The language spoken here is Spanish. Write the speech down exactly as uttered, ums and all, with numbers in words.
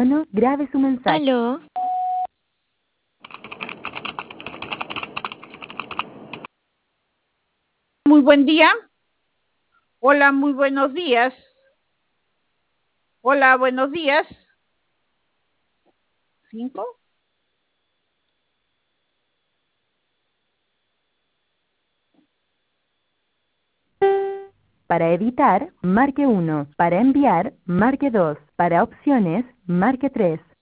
tono, grabe su mensaje. Aló. Muy buen día. Hola, muy buenos días. Hola, buenos días. ¿Cinco? Para editar, marque uno. Para enviar, marque dos. Para opciones, marque tres.